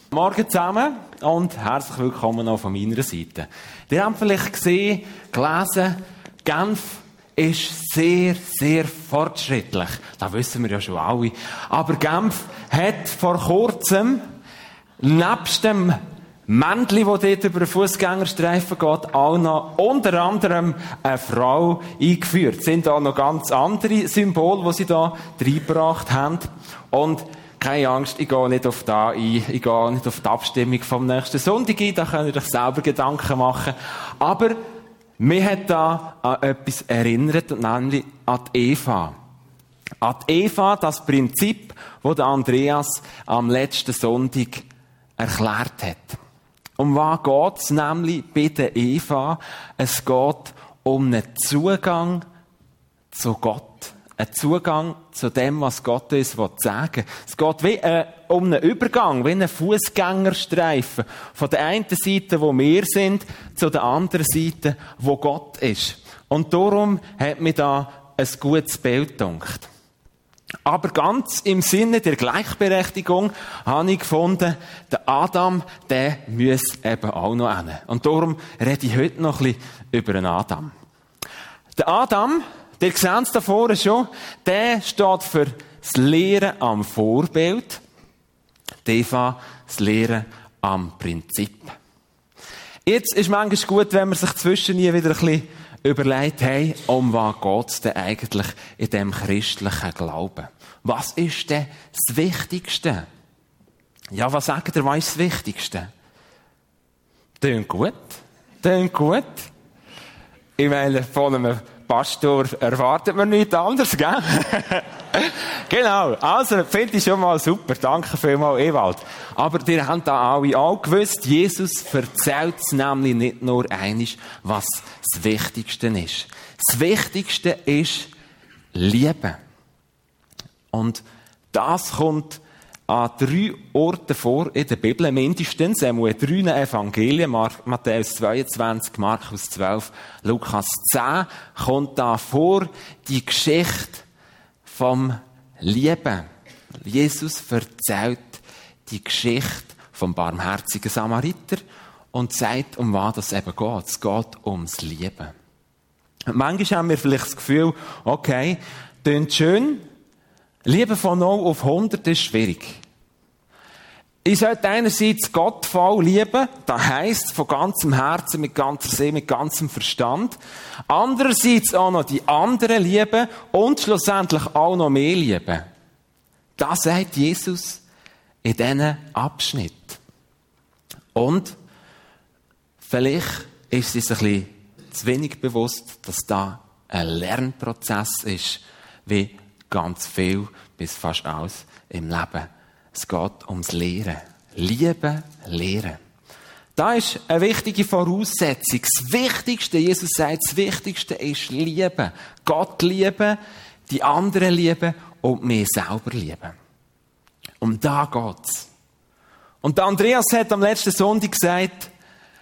Morgen zusammen und herzlich willkommen auch von meiner Seite. Ihr habt vielleicht gesehen, gelesen, Genf ist sehr, sehr fortschrittlich. Das wissen wir ja schon alle. Aber Genf hat vor kurzem, nebst dem Männchen, das dort über den Fußgängerstreifen geht, auch noch unter anderem eine Frau eingeführt. Es sind auch noch ganz andere Symbole, die sie da reingebracht haben. Und keine Angst, ich gehe nicht auf da ein. Ich gehe nicht auf die Abstimmung vom nächsten Sonntag ein. Da könnt ihr euch selber Gedanken machen. Aber mich hat da an etwas erinnert, nämlich an die Eva. An die Eva, das Prinzip, das der Andreas am letzten Sonntag erklärt hat. Um was geht es nämlich bei der Eva? Es geht um einen Zugang zu Gott. Ein Zugang zu dem, was Gott uns sagen will. Es geht wie um einen Übergang, wie einen Fußgängerstreifen. Von der einen Seite, wo wir sind, zu der anderen Seite, wo Gott ist. Und darum hat mir da ein gutes Bild gedacht. Aber ganz im Sinne der Gleichberechtigung habe ich gefunden, der Adam, der muss eben auch noch hin. Und darum rede ich heute noch ein bisschen über den Adam. Der Adam, ihr seht es da vorne schon, der steht für das Lehren am Vorbild, die Eva das Lehren am Prinzip. Jetzt ist manchmal gut, wenn man sich zwischen wieder ein bisschen überlegt, hey, um was geht es denn eigentlich in diesem christlichen Glauben? Was ist denn das Wichtigste? Ja, was sagt ihr, was ist das Wichtigste? Tönt gut. Tönt gut. Ich meine, von einem Pastor erwartet man nichts anderes, gell? Genau. Also, finde ich schon mal super. Danke vielmals, Ewald. Aber ihr habt da alle auch gewusst, Jesus erzählt es nämlich nicht nur einiges, was das Wichtigste ist. Das Wichtigste ist Liebe. Und das kommt an 3 Orten vor in der Bibel, mindestens, in 3 Evangelien, Matthäus 22, Markus 12, Lukas 10, kommt da vor die Geschichte vom Lieben. Jesus erzählt die Geschichte vom barmherzigen Samariter und sagt, um was es eben geht. Es geht ums Lieben. Und manchmal haben wir vielleicht das Gefühl, okay, klingt schön, Liebe von 0 auf 100 ist schwierig. Ich sollte einerseits Gott voll lieben, das heisst von ganzem Herzen, mit ganzer Seele, mit ganzem Verstand. Andererseits auch noch die anderen lieben und schlussendlich auch noch mehr lieben. Das sagt Jesus in diesen Abschnitt. Und vielleicht ist es ein bisschen zu wenig bewusst, dass da ein Lernprozess ist, wie ganz viel bis fast alles im Leben. Es geht ums Lehren. Lieben, lehren. Das ist eine wichtige Voraussetzung. Das Wichtigste, Jesus sagt, das Wichtigste ist lieben. Gott lieben, die anderen lieben und mich selber lieben. Um da geht's. Und Andreas hat am letzten Sonntag gesagt,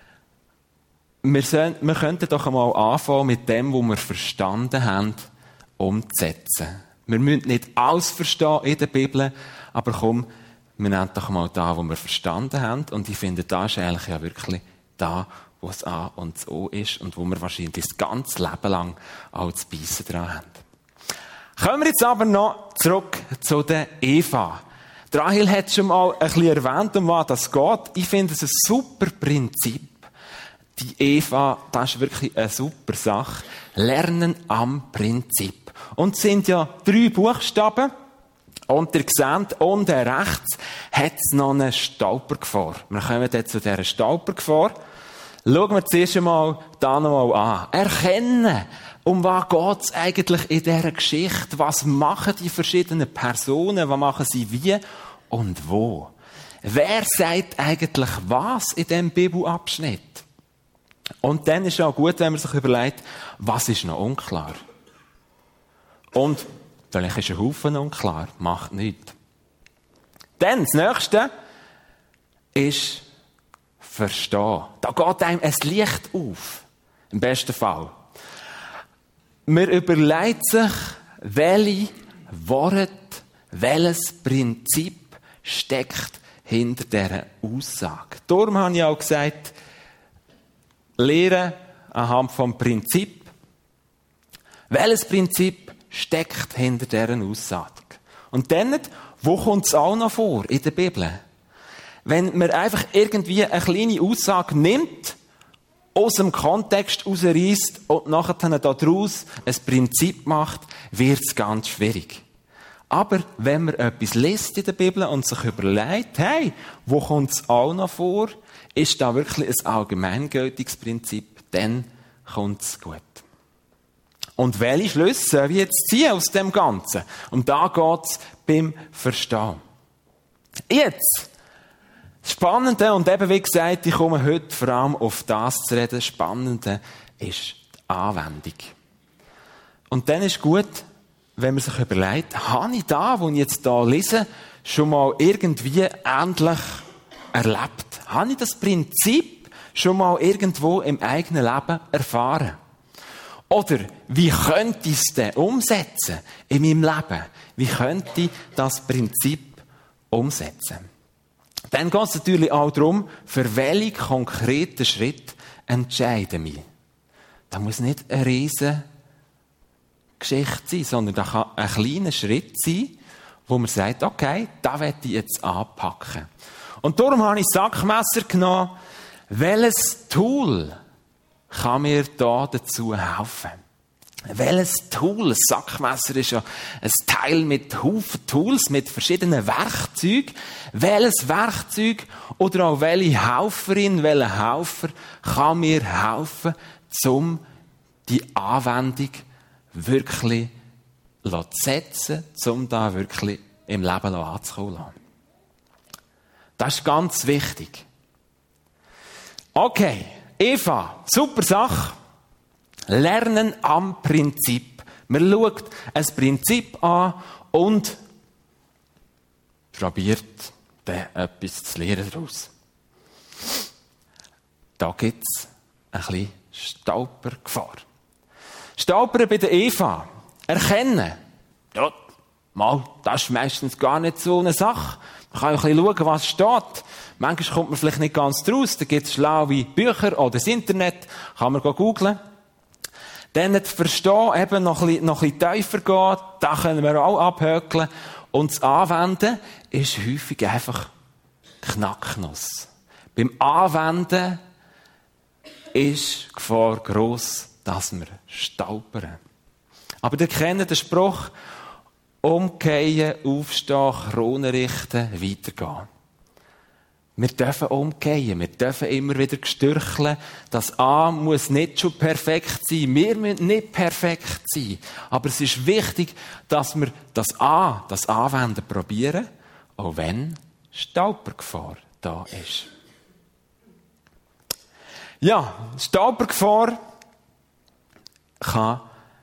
wir könnten doch einmal anfangen mit dem, was wir verstanden haben, umzusetzen. Wir müssen nicht alles verstehen in der Bibel, aber komm, wir nehmen doch mal da, wo wir verstanden haben. Und ich finde, das ist eigentlich ja wirklich da, wo es A und das O ist und wo wir wahrscheinlich das ganze Leben lang auch zu beißen dran haben. Kommen wir jetzt aber noch zurück zu der Eva. Der Rahel hat schon mal ein bisschen erwähnt, um was das geht. Ich finde es ein super Prinzip. Die Eva, das ist wirklich eine super Sache. Lernen am Prinzip. Und es sind ja 3 Buchstaben. Und ihr seht, unten rechts hat es noch eine Stolpergefahr. Wir kommen jetzt zu dieser Stolpergefahr. Schauen wir zuerst einmal da noch mal an. Erkennen, um was geht es eigentlich in dieser Geschichte? Was machen die verschiedenen Personen? Was machen sie wie und wo? Wer sagt eigentlich was in diesem Bibelabschnitt? Und dann ist es auch gut, wenn man sich überlegt, was ist noch unklar? Und vielleicht ist ein Haufen unklar, macht nichts. Dann, das Nächste ist Verstehen. Da geht einem ein Licht auf. Im besten Fall. Man überlegt sich, welche Worte, welches Prinzip steckt hinter dieser Aussage. Darum habe ich auch gesagt, Lehren anhand vom Prinzip. Welches Prinzip steckt hinter dieser Aussage? Und dann, wo kommt es auch noch vor in der Bibel? Wenn man einfach irgendwie eine kleine Aussage nimmt, aus dem Kontext herausreißt und nachher daraus ein Prinzip macht, wird es ganz schwierig. Aber wenn man etwas liest in der Bibel und sich überlegt, hey, wo kommt es auch noch vor, ist da wirklich ein allgemeingültiges Prinzip, dann kommt es gut. Und welche Schlüsse soll ich jetzt ziehen aus dem Ganzen? Und da geht es beim Verstehen. Jetzt, das Spannende, und eben wie gesagt, ich komme heute vor allem auf das zu reden, das Spannende ist die Anwendung. Und dann ist gut, wenn man sich überlegt, habe ich da, wo ich jetzt da lese, schon mal irgendwie ähnlich erlebt? Habe ich das Prinzip schon mal irgendwo im eigenen Leben erfahren? Oder wie könnte ich es denn umsetzen in meinem Leben? Wie könnte ich das Prinzip umsetzen? Dann geht es natürlich auch darum, für welche konkreten Schritt entscheide ich mich. Das muss nicht eine riesige Geschichte sein, sondern das kann ein kleiner Schritt sein, wo man sagt, okay, da werde ich jetzt anpacken. Und darum habe ich das Sackmesser genommen. Welches Tool kann mir da dazu helfen? Welches Tool? Das Sackmesser ist ja ein Teil mit Haufen Tools, mit verschiedenen Werkzeugen. Welches Werkzeug oder auch welche Helferin, welcher Helfer kann mir helfen, um die Anwendung wirklich zu setzen, um da wirklich im Leben anzukommen? Das ist ganz wichtig. Okay, Eva, super Sache. Lernen am Prinzip. Man schaut ein Prinzip an und probiert dann etwas zu lernen daraus. Da gibt es ein bisschen Stolpergefahr. Stolpern bei der Eva. Erkennen. Ja, mal, das ist meistens gar nicht so eine Sache. Man kann ein bisschen schauen, was steht. Manchmal kommt man vielleicht nicht ganz draus. Da gibt es schlaue Bücher oder das Internet. Kann man googlen. Dann das Verstehen, eben noch ein bisschen tiefer gehen. Da können wir auch abhökeln. Und das Anwenden ist häufig einfach Knacknuss. Beim Anwenden ist die Gefahr gross, dass wir stolpern. Aber ihr kennt den Spruch, umkehren, aufstehen, Krone richten, weitergehen. Wir dürfen umkehren, wir dürfen immer wieder stürcheln. Das A muss nicht schon perfekt sein, wir müssen nicht perfekt sein. Aber es ist wichtig, dass wir das A, das Anwenden probieren, auch wenn Stolpergefahr da ist. Ja, Stolpergefahr kann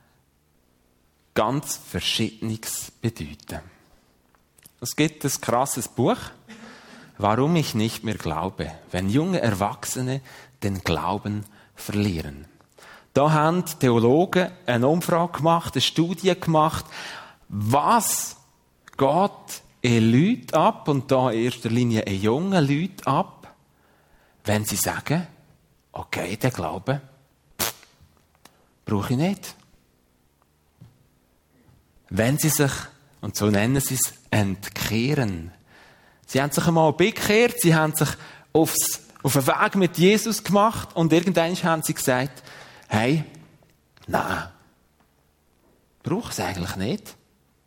ganz Verschiedenes bedeuten. Es gibt ein krasses Buch, Warum ich nicht mehr glaube, wenn junge Erwachsene den Glauben verlieren. Da haben Theologen eine Umfrage gemacht, eine Studie gemacht, was geht in Leuten ab, und da in erster Linie in jungen Leuten ab, wenn sie sagen, okay, den Glauben brauche ich nicht. Wenn sie sich, und so nennen sie es, entkehren. Sie haben sich einmal bekehrt, sie haben sich auf einen Weg mit Jesus gemacht und irgendwann haben sie gesagt, hey, nein, brauche es eigentlich nicht.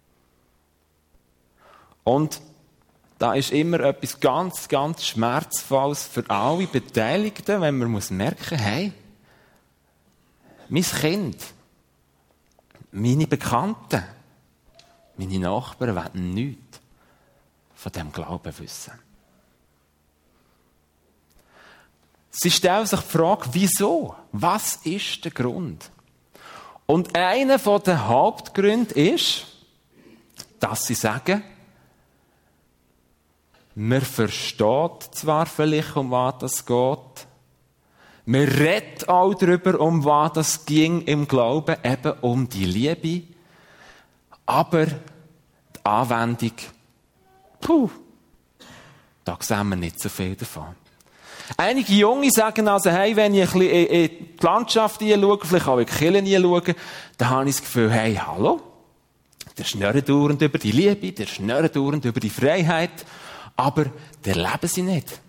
Und da ist immer etwas ganz, ganz Schmerzvolles für alle Beteiligten, wenn man merken muss, hey, mein Kind, meine Bekannten, meine Nachbarn wollen nichts von diesem Glauben wissen. Sie stellen sich die Frage, wieso? Was ist der Grund? Und einer der Hauptgründe ist, dass sie sagen, man versteht zwar vielleicht, um was es geht, man redet auch darüber, um was es ging im Glauben, eben um die Liebe, aber die Anwendung, Da sehen wir nicht so viel davon. Einige Junge sagen also, hey, wenn ich ein bisschen in die Landschaft hineinschaue, vielleicht auch in die Kirche hineinschaue, dann habe ich das Gefühl, hey, hallo, der schnurrt dauernd über die Liebe, der schnurrt dauernd über die Freiheit, aber der leben sie nicht.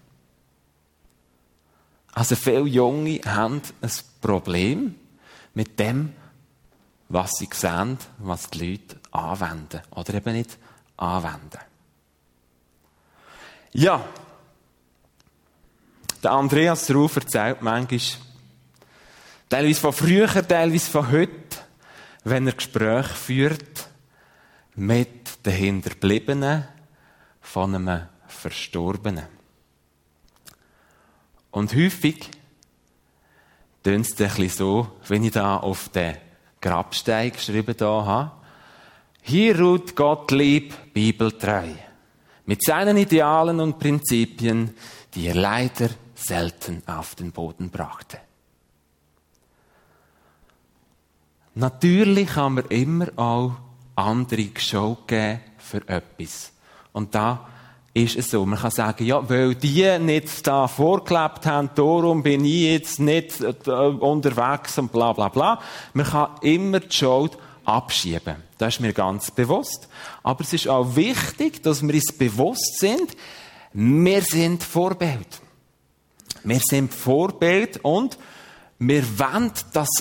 Also viele Junge haben ein Problem mit dem, was sie sehen, was die Leute anwenden oder eben nicht anwenden. Ja, der Andreas Ruf erzählt manchmal, teilweise von früher, teilweise von heute, wenn er Gespräche führt mit den Hinterbliebenen von einem Verstorbenen. Und häufig tönt es ein bisschen so, wenn ich da auf den Grabstein geschrieben habe. Hier ruht Gottlieb bibeltreu, mit seinen Idealen und Prinzipien, die er leider selten auf den Boden brachte. Natürlich kann man immer auch andere Schuld geben für etwas. Und da ist es so. Man kann sagen, ja, weil die nicht da vorgelebt haben, darum bin ich jetzt nicht unterwegs und bla bla bla. Man kann immer die Schuld abschieben. Das ist mir ganz bewusst. Aber es ist auch wichtig, dass wir uns bewusst sind, wir sind Vorbild. Wir sind Vorbild und wir wollen das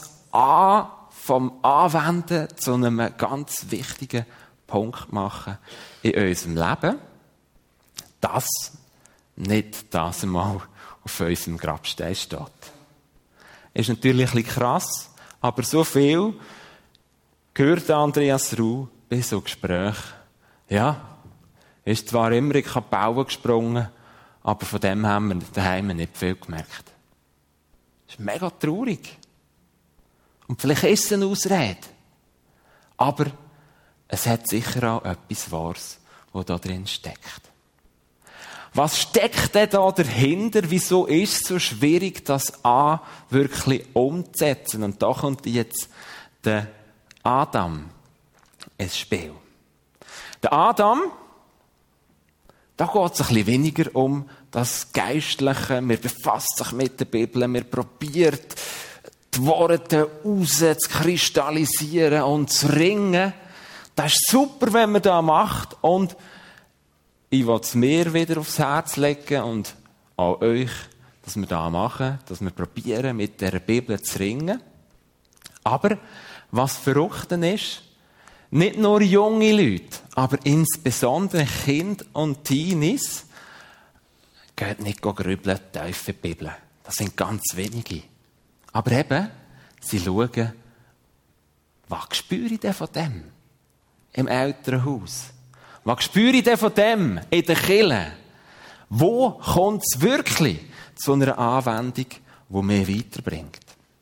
vom Anwenden zu einem ganz wichtigen Punkt machen in unserem Leben. Das nicht das einmal auf unserem Grabstein steht. Ist natürlich ein bisschen krass, aber so viel gehört Andreas Ruh bei so Gesprächen. Ja, ist zwar immer in die Kapelle gesprungen, aber von dem haben wir daheim nicht viel gemerkt. Das ist mega traurig. Und vielleicht ist es eine Ausrede. Aber es hat sicher auch etwas Wahres, was da drin steckt. Was steckt denn da dahinter? Wieso ist es so schwierig, das wirklich umzusetzen? Und da kommt jetzt der Adam ins Spiel. Der Adam, da geht es ein bisschen weniger um das Geistliche. Man befasst sich mit der Bibel, man probiert, die Worte raus zu kristallisieren und zu ringen. Das ist super, wenn man das macht. Und ich will es mir wieder aufs Herz legen und auch euch, dass wir das machen, dass wir probieren, mit der Bibel zu ringen. Aber was verrückt ist, nicht nur junge Leute, aber insbesondere Kinder und Teenies, geht nicht grübeln, tief in die Bibel. Das sind ganz wenige. Aber eben, sie schauen, was spüre ich denn von dem im Elternhaus? Was spüre ich denn von dem in der Kirche? Wo kommt es wirklich zu einer Anwendung, die mich weiterbringt?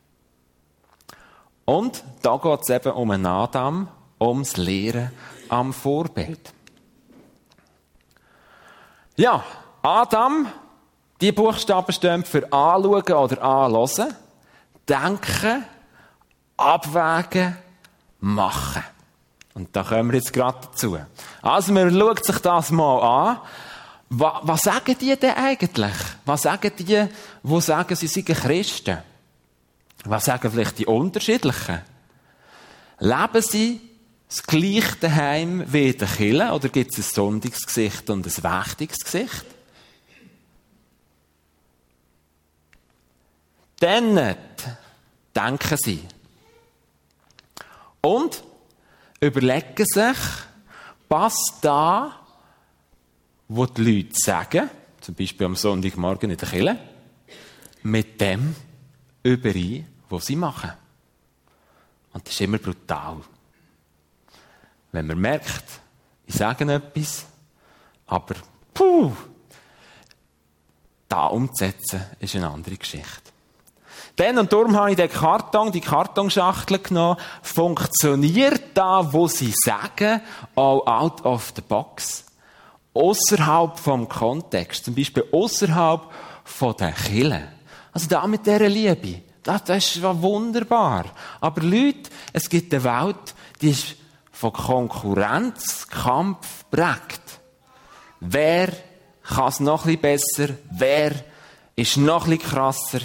Und da geht es eben um einen Adam, ums Lehren am Vorbild. Ja, Adam, die Buchstaben stehen für anschauen oder anhören, denken, abwägen, machen. Und da kommen wir jetzt gerade dazu. Also, man schaut sich das mal an. Was sagen die denn eigentlich? Was sagen die sagen, sie seien Christen? Was sagen vielleicht die Unterschiedlichen? Leben sie das gleiche daheim wie in der Kirche? Oder gibt es ein Sonntagsgesicht und ein Wächtigsgesicht? Dann denken sie. Und überlegen sich, passt da, was die Leute sagen, zum Beispiel am Sonntagmorgen in der Kirche, mit dem überein, was sie machen. Und das ist immer brutal. Wenn man merkt, ich sage etwas, aber da umzusetzen, ist eine andere Geschichte. Dann und darum habe ich die Kartonschachtel genommen. Funktioniert da, wo sie sagen, auch out of the box? Ausserhalb vom Kontext. Zum Beispiel ausserhalb von der Kirche. Also da mit dieser Liebe. Das ist wunderbar. Aber Leute, es gibt eine Welt, die ist von Konkurrenz, Kampf geprägt. Wer kann es noch ein bisschen besser? Wer ist noch ein bisschen krasser?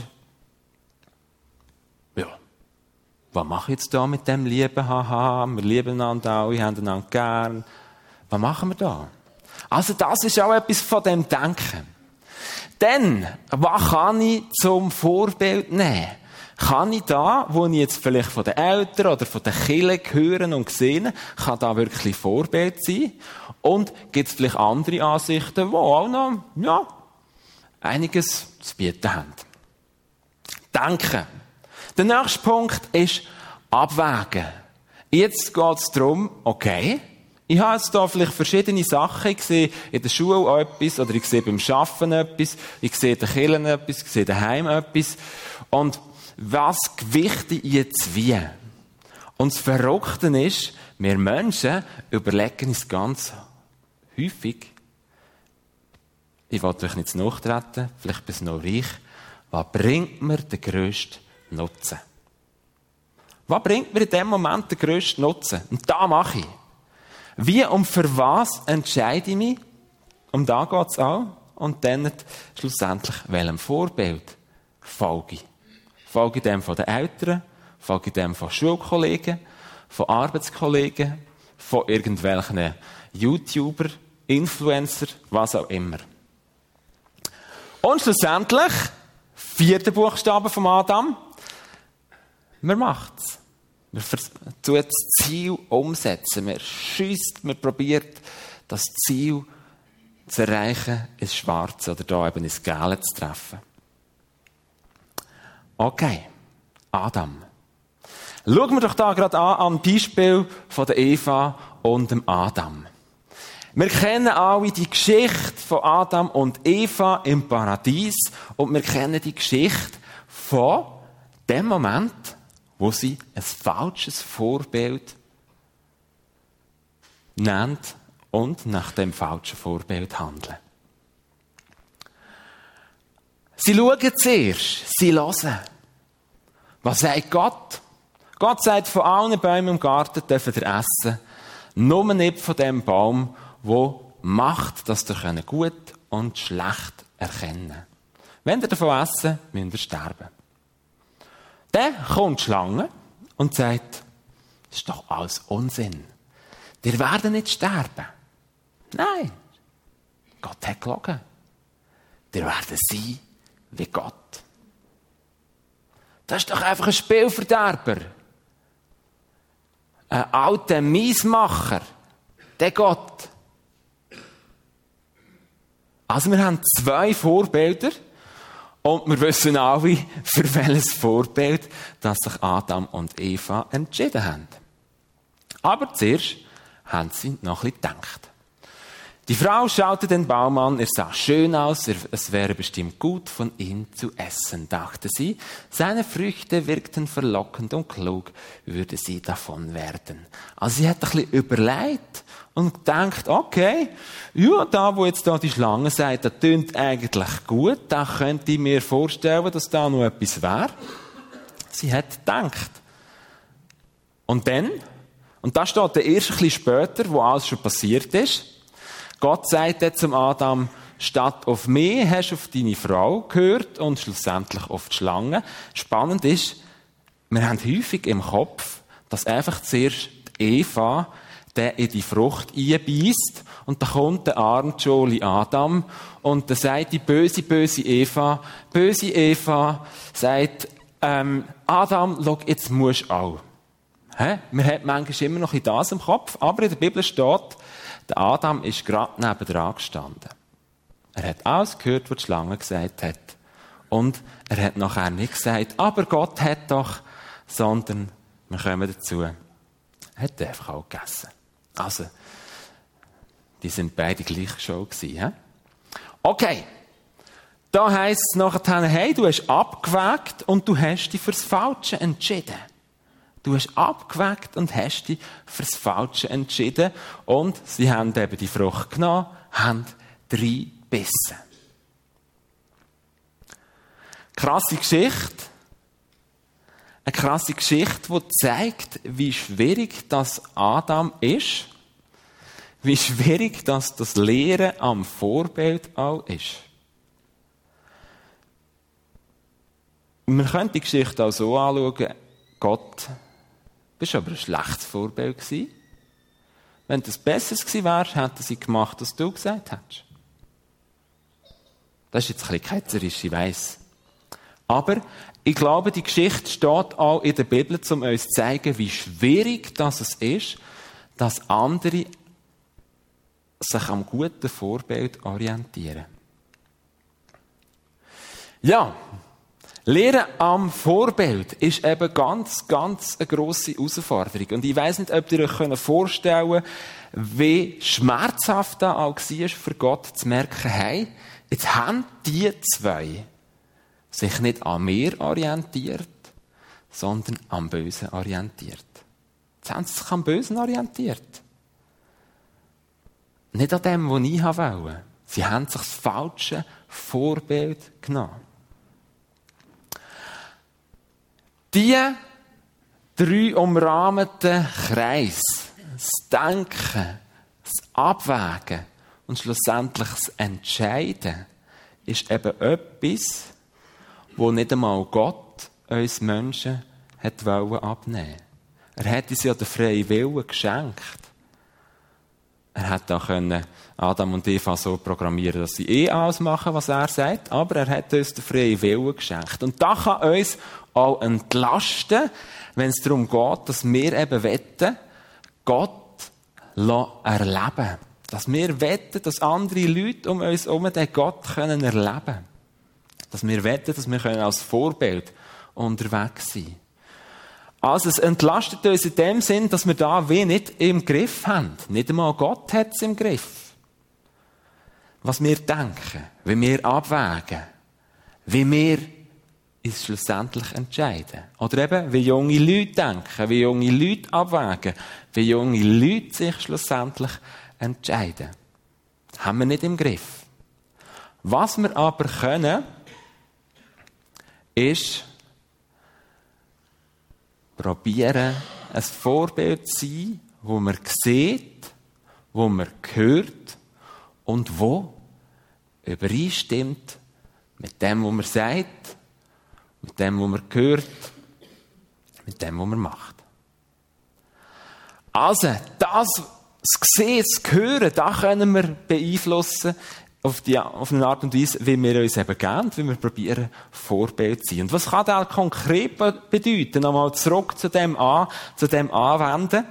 Ja. Was mache ich jetzt da mit dem Lieben? Haha, wir lieben einander alle, haben einander gern. Was machen wir da? Also das ist auch etwas von dem Denken. Dann, was kann ich zum Vorbild nehmen? Kann ich da, wo ich jetzt vielleicht von den Eltern oder von den Kirchen hören und sehen, kann da wirklich Vorbild sein? Und gibt es vielleicht andere Ansichten, die auch noch, ja, einiges zu bieten haben? Denken. Der nächste Punkt ist abwägen. Jetzt geht es darum, okay, ich habe jetzt hier vielleicht verschiedene Sachen. Ich sehe in der Schule etwas, oder ich sehe beim Arbeiten etwas, ich sehe in der Kirche etwas, ich sehe daheim etwas. Und was gewichte ich jetzt wie? Und das Verrückte ist, wir Menschen überlegen uns ganz häufig, ich wollte euch nicht nachtreten, vielleicht bist du noch reich, was bringt mir den grössten Nutzen? Was bringt mir in dem Moment den grössten Nutzen? Und da mache ich. Wie und für was entscheide ich mich? Um da geht es auch. Und dann schlussendlich, welchem Vorbild folge ich? Folge ich dem von den Eltern? Folge ich dem von Schulkollegen? Von Arbeitskollegen? Von irgendwelchen YouTuber, Influencer, was auch immer. Und schlussendlich, 4. Buchstabe vom Adam. Man macht's. Man tut das Ziel umsetzen. Man schiesst, man probiert, das Ziel zu erreichen, ins Schwarze oder da eben ins Gelbe zu treffen. Okay, Adam. Schauen wir doch da gerade an Beispiel von der Eva und dem Adam. Wir kennen alle die Geschichte von Adam und Eva im Paradies und wir kennen die Geschichte von dem Moment, wo sie ein falsches Vorbild nennt und nach dem falschen Vorbild handeln. Sie schauen zuerst, sie hören. Was sagt Gott? Gott sagt, von allen Bäumen im Garten dürfen ihr essen, nur nicht von dem Baum, wo macht, dass ihr gut und schlecht erkennen könnt. Wenn ihr davon essen, müsst ihr sterben. Dann kommt die Schlange und sagt, das ist doch alles Unsinn. Wir werden nicht sterben. Nein, Gott hat gelogen. Wir werden sein wie Gott. Das ist doch einfach ein Spielverderber. Ein alter Miesmacher. Der Gott. Also wir haben 2 Vorbilder. Und wir wissen alle, für welches Vorbild, dass sich Adam und Eva entschieden haben. Aber zuerst haben sie noch ein bisschen gedacht. Die Frau schaute den Baum an, er sah schön aus, es wäre bestimmt gut, von ihm zu essen, dachte sie. Seine Früchte wirkten verlockend und klug würde sie davon werden. Also sie hat ein bisschen überlegt und gedacht, okay, ja, da wo jetzt da die Schlange sagt, das tönt eigentlich gut, da könnte ich mir vorstellen, dass da noch etwas wäre. Sie hat gedacht. Und dann, und das steht dann erst ein bisschen später, wo alles schon passiert ist, Gott sagt dann zum Adam, statt auf mich hast du auf deine Frau gehört und schlussendlich auf die Schlange. Spannend ist, wir haben häufig im Kopf, dass einfach zuerst die Eva der in die Frucht einbeißt und dann kommt der arme Jolie Adam und dann sagt die böse Eva, sagt, Adam, schau, jetzt musst du auch. Man hat manchmal immer noch das im Kopf, aber in der Bibel steht, der Adam ist gerade nebendran gestanden. Er hat alles gehört, was die Schlange gesagt hat. Und er hat nachher nicht gesagt, aber Gott hat doch, sondern wir kommen dazu, er hat einfach auch gegessen. Also, die sind beide gleich schon gewesen. He? Okay. Da heisst es nachher, hey, du hast abgewägt und du hast dich fürs Falsche entschieden. Du hast abgewägt und hast dich fürs Falsche entschieden. Und sie haben eben die Frucht genommen, haben 3 gebissen. Krasse Geschichte. Eine krasse Geschichte, die zeigt, wie schwierig das Adam ist. wie schwierig das Lehren am Vorbild auch ist. Man könnte die Geschichte auch so anschauen, Gott, bist aber ein schlechtes Vorbild gewesen. Wenn das Besseres gewesen wärst, hätten sie gemacht, was du gesagt hättest. Das ist jetzt ein bisschen ketzerisch, ich weiss. Aber ich glaube, die Geschichte steht auch in der Bibel, um uns zu zeigen, wie schwierig das ist, dass andere sich am guten Vorbild orientieren. Ja, Lehren am Vorbild ist eben ganz eine grosse Herausforderung. Und ich weiss nicht, ob ihr euch vorstellen könnt, wie schmerzhaft das auch war für Gott zu merken, hey, jetzt haben die zwei sich nicht an mir orientiert, sondern am Bösen orientiert. Jetzt haben sie sich am Bösen orientiert. Nicht an dem, was ich wollte. Sie haben sich das falsche Vorbild genommen. Die 3 umrahmten Kreise, das Denken, das Abwägen und schlussendlich das Entscheiden, ist eben etwas, wo nicht einmal Gott uns Menschen abnehmen wollte. Er hat uns ja den freien Willen geschenkt. Er hätte auch Adam und Eva so programmieren, dass sie alles machen, was er sagt, aber er hat uns den freien Willen geschenkt. Und das kann uns auch entlasten, wenn es darum geht, dass wir eben wetten, Gott erleben. Dass wir wetten, dass andere Leute um uns herum den Gott erleben können. Dass wir wetten, dass wir als Vorbild unterwegs sein können. Also es entlastet uns in dem Sinn, dass wir da wie nicht im Griff haben. Nicht einmal Gott hat es im Griff. Was wir denken, wie wir abwägen, wie wir uns schlussendlich entscheiden. Oder eben, wie junge Leute denken, wie junge Leute abwägen, wie junge Leute sich schlussendlich entscheiden. Das haben wir nicht im Griff. Was wir aber können, ist probieren, ein Vorbild zu sein, wo man sieht, wo man hört und wo übereinstimmt mit dem, was man sagt, mit dem, was man hört, mit dem, was man macht. Also, das Sehen, das Hören, das können wir beeinflussen auf eine Art und Weise, wie wir uns eben geben, wie wir probieren, Vorbild zu sein. Und was kann das konkret bedeuten? Nochmal zurück zu dem Anwenden.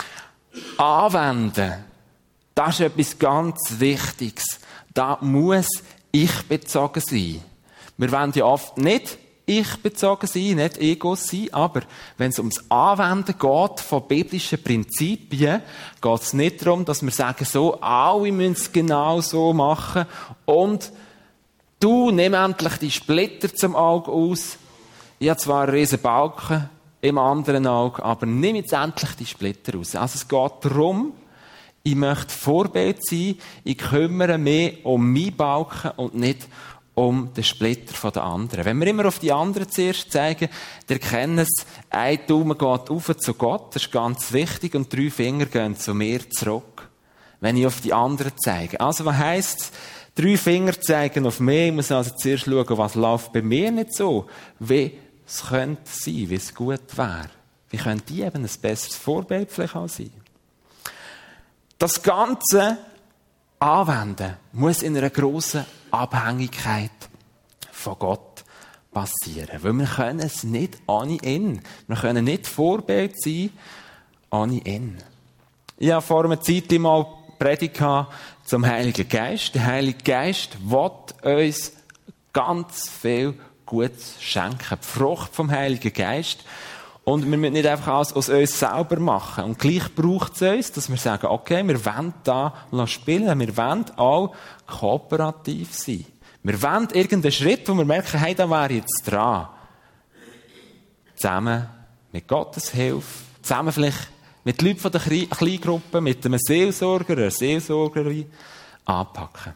Anwenden, das ist etwas ganz Wichtiges. Da muss ich bezogen sein. Wir wollen ja oft nicht ich bezogen sein, nicht Egos sein, aber wenn es ums Anwenden geht von biblischen Prinzipien, geht es nicht darum, dass wir sagen, so, alle müssen es genau so machen und du, nimm endlich die Splitter zum Auge aus. Ich habe zwar einen riesen Balken im anderen Auge, aber nimm jetzt endlich die Splitter raus. Also es geht darum, ich möchte Vorbild sein, ich kümmere mich um meinen Balken und nicht um den Splitter der anderen. Wenn wir immer auf die anderen zuerst zeigen, die erkennen es, ein Daumen geht rauf zu Gott, das ist ganz wichtig, und 3 Finger gehen zu mir zurück. Wenn ich auf die anderen zeige. Also was heisst es? 3 Finger zeigen auf mich, ich muss also zuerst schauen, was läuft bei mir nicht so, wie es könnte sein, wie es gut wäre. Wie könnte die eben ein besseres Vorbild vielleicht auch sein? Das Ganze Anwenden muss in einer grossen Abhängigkeit von Gott passieren. Weil wir können es nicht ohne ihn. Wir können nicht Vorbild sein ohne ihn. Ich habe vor einer Zeit mal Predigt zum Heiligen Geist. Der Heilige Geist will uns ganz viel Gutes schenken. Die Frucht vom Heiligen Geist. Und wir müssen nicht einfach alles aus uns selber machen. Und gleich braucht es uns, dass wir sagen, okay, wir wollen da spielen, wir wollen auch kooperativ sein. Wir wollen irgendeinen Schritt, wo wir merken, hey, da wäre jetzt dran. Zusammen mit Gottes Hilfe, zusammen vielleicht mit Leuten von der Kleingruppe, mit einem Seelsorger, einer Seelsorgerin anpacken.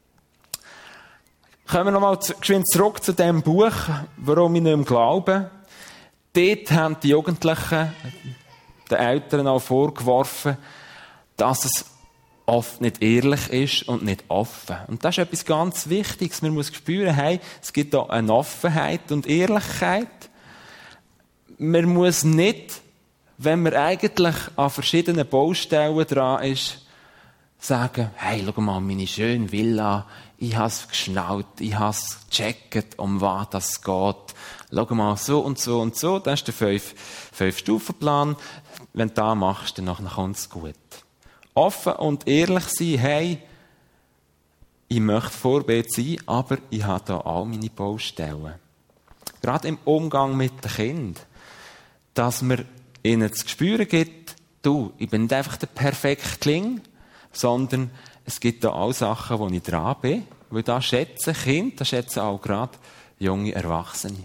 Kommen wir nochmal geschwind zurück zu dem Buch, warum ich nicht mehr glaube. Dort haben die Jugendlichen den Eltern auch vorgeworfen, dass es oft nicht ehrlich ist und nicht offen. Und das ist etwas ganz Wichtiges. Man muss spüren, hey, es gibt da eine Offenheit und Ehrlichkeit. Man muss nicht, wenn man eigentlich an verschiedenen Baustellen dran ist, sagen, hey, schau mal, meine schöne Villa, ich hab's geschnallt, ich hab's gecheckt, um was das geht. Schau mal, so und so und so, das ist der 5-Stufen-Plan. Wenn du das machst, dann kommt es gut. Offen und ehrlich sein, hey, ich möchte Vorbild sein, aber ich habe da all meine Baustellen. Gerade im Umgang mit den Kindern, dass man ihnen zu spüren gibt, du, ich bin nicht einfach der perfekte Kling, sondern es gibt da auch Sachen, wo ich dran bin, weil da schätzen Kinder, da schätzen auch gerade junge Erwachsene.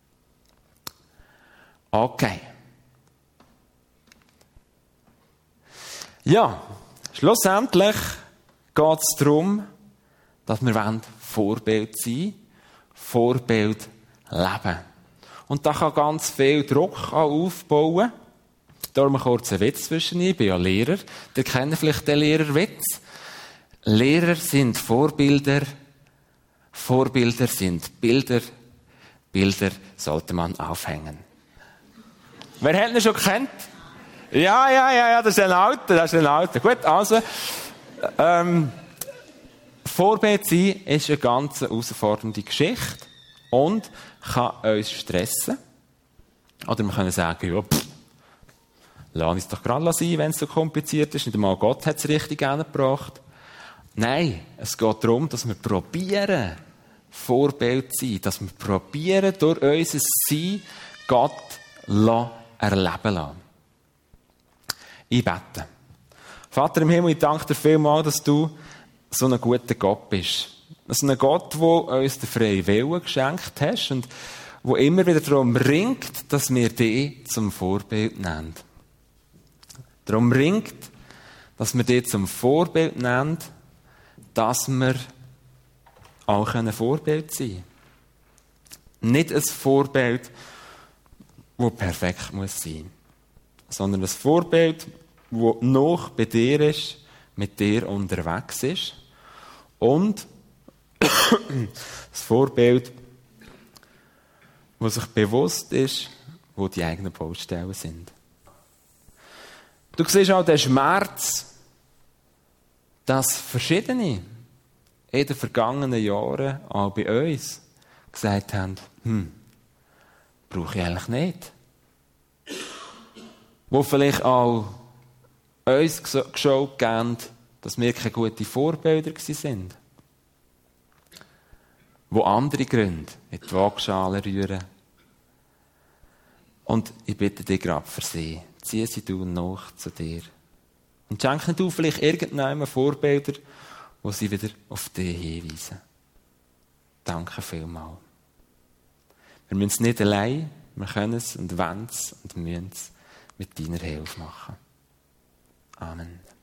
Okay. Ja, schlussendlich geht es darum, dass wir Vorbild sein wollen, Vorbild leben. Und da kann ganz viel Druck aufbauen. Darum ein kurzer Witz zwischen ihnen. Ich bin ja Lehrer. Ihr kennt vielleicht den Lehrerwitz. Lehrer sind Vorbilder. Vorbilder sind Bilder. Bilder sollte man aufhängen. Wer hat ihn schon gekannt? Ja, das ist ein Alter. Gut, also, Vorbild sein ist eine ganz herausfordernde Geschichte und kann uns stressen. Oder wir können sagen, ja, lass uns doch gerade sein, wenn es so kompliziert ist. Nicht einmal Gott hat es richtig angebracht. Nein, es geht darum, dass wir probieren, Vorbild zu sein. Dass wir probieren, durch unser Sein Gott erleben lassen. Ich bete. Vater im Himmel, ich danke dir vielmals, dass du so ein guter Gott bist. So ein Gott, der uns den freien Willen geschenkt hast und der immer wieder darum ringt, dass wir dich zum Vorbild nehmen. Darum ringt, dass wir dich zum Vorbild nehmen, dass wir auch ein Vorbild sein können. Nicht ein Vorbild, das perfekt muss sein, sondern ein Vorbild, das noch bei dir ist, mit dir unterwegs ist und das Vorbild, das sich bewusst ist, wo die eigenen Baustellen sind. Du siehst auch den Schmerz, dass Verschiedene in den vergangenen Jahren auch bei uns gesagt haben, brauche ich eigentlich nicht. Wo vielleicht auch uns geschaut haben, dass wir keine guten Vorbilder waren. Wo andere Gründe in die Waagschale rühren. Und ich bitte dich gerade für sie, zieh sie du nach zu dir. Und schenke du vielleicht irgendjemandem Vorbilder, wo sie wieder auf dich hinweisen. Danke vielmals. Wir müssen es nicht allein, wir können es und wollen es und müssen es mit deiner Hilfe machen. Amen.